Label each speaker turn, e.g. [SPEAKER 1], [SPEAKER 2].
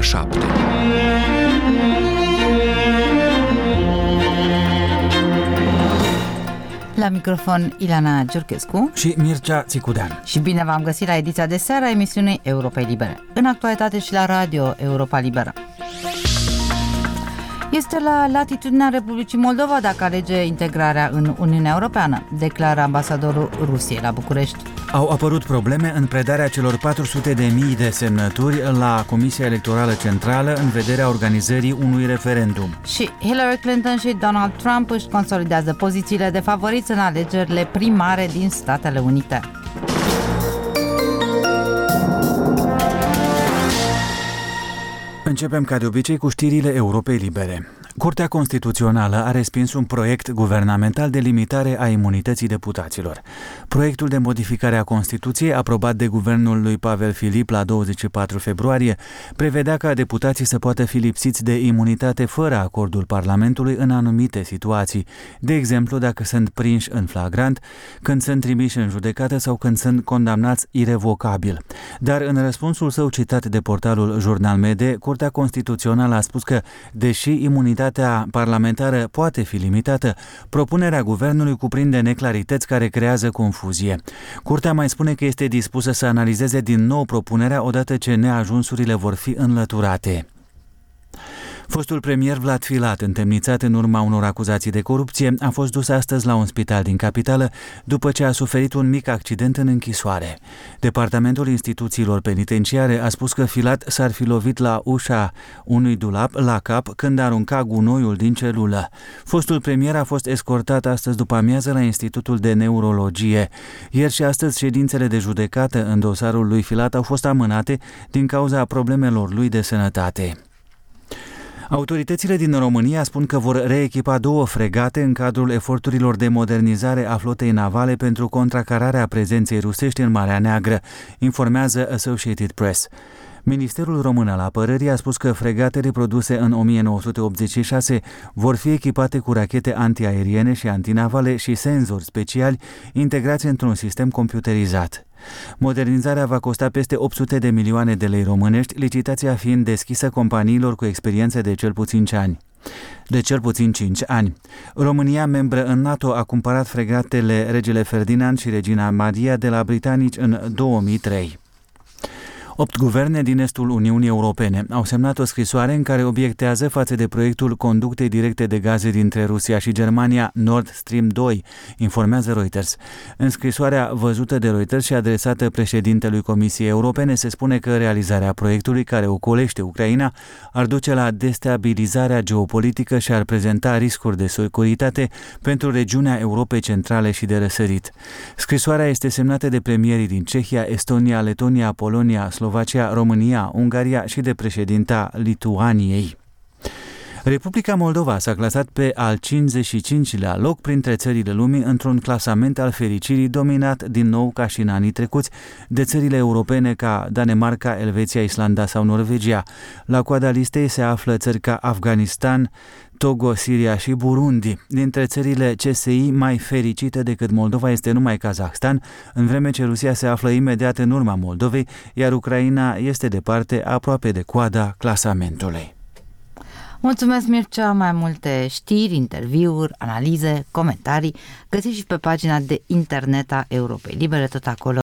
[SPEAKER 1] 7.
[SPEAKER 2] La microfon Ileana Giurchescu
[SPEAKER 3] și Mircea Țicudean.
[SPEAKER 2] Și bine v-am găsit la ediția de seară a emisiunii Europei Libere. În actualitate și la radio Europa Liberă. Este la latitudinea Republicii Moldova dacă alege integrarea în Uniunea Europeană, declară ambasadorul Rusiei la București.
[SPEAKER 3] Au apărut probleme în predarea celor 400.000 de semnături la Comisia Electorală Centrală în vederea organizării unui referendum.
[SPEAKER 2] Și Hillary Clinton și Donald Trump își consolidează pozițiile de favoriți în alegerile primare din Statele Unite.
[SPEAKER 3] Începem ca de obicei cu știrile Europei Libere. Curtea Constituțională a respins un proiect guvernamental de limitare a imunității deputaților. Proiectul de modificare a Constituției, aprobat de guvernul lui Pavel Filip la 24 februarie, prevedea ca deputații să poată fi lipsiți de imunitate fără acordul Parlamentului în anumite situații, de exemplu dacă sunt prinși în flagrant, când sunt trimiși în judecată sau când sunt condamnați irevocabil. Dar în răspunsul său citat de portalul Jurnal Mede, Curtea Constituțională a spus că, deși imunitatea parlamentară poate fi limitată, propunerea guvernului cuprinde neclarități care creează confuzie. Curtea mai spune că este dispusă să analizeze din nou propunerea odată ce neajunsurile vor fi înlăturate. Fostul premier Vlad Filat, întemnițat în urma unor acuzații de corupție, a fost dus astăzi la un spital din capitală după ce a suferit un mic accident în închisoare. Departamentul instituțiilor penitenciare a spus că Filat s-ar fi lovit la ușa unui dulap la cap când arunca gunoiul din celulă. Fostul premier a fost escortat astăzi după amiază la Institutul de Neurologie. Ieri și astăzi ședințele de judecată în dosarul lui Filat au fost amânate din cauza problemelor lui de sănătate. Autoritățile din România spun că vor reechipa 2 fregate în cadrul eforturilor de modernizare a flotei navale pentru contracararea prezenței rusești în Marea Neagră, informează Associated Press. Ministerul Român al Apărării a spus că fregatele produse în 1986 vor fi echipate cu rachete antiaeriene și antinavale și senzori speciali integrați într-un sistem computerizat. Modernizarea va costa peste 800 de milioane de lei românești, licitația fiind deschisă companiilor cu experiență de cel puțin 5 ani. România, membră în NATO, a cumpărat fregatele Regele Ferdinand și Regina Maria de la britanici în 2003. 8 guverne din estul Uniunii Europene au semnat o scrisoare în care obiectează față de proiectul conductei directe de gaze dintre Rusia și Germania, Nord Stream 2, informează Reuters. În scrisoarea văzută de Reuters și adresată președintelui Comisiei Europene se spune că realizarea proiectului care ocolește Ucraina ar duce la destabilizarea geopolitică și ar prezenta riscuri de securitate pentru regiunea Europei Centrale și de răsărit. Scrisoarea este semnată de premierii din Cehia, Estonia, Letonia, Polonia, Slovacia, România, Ungaria și de președinta Lituaniei. Republica Moldova s-a clasat pe al 55-lea loc printre țările lumii într-un clasament al fericirii dominat din nou ca și în anii trecuți de țările europene ca Danemarca, Elveția, Islanda sau Norvegia. La coada listei se află țări ca Afganistan, Togo, Siria și Burundi. Dintre țările CSI mai fericite decât Moldova este numai Kazahstan, în vreme ce Rusia se află imediat în urma Moldovei, iar Ucraina este departe aproape de coada clasamentului.
[SPEAKER 2] Mulțumesc, Mircea. Mai multe știri, interviuri, analize, comentarii găsiți și pe pagina de internet a Europei Libere, tot acolo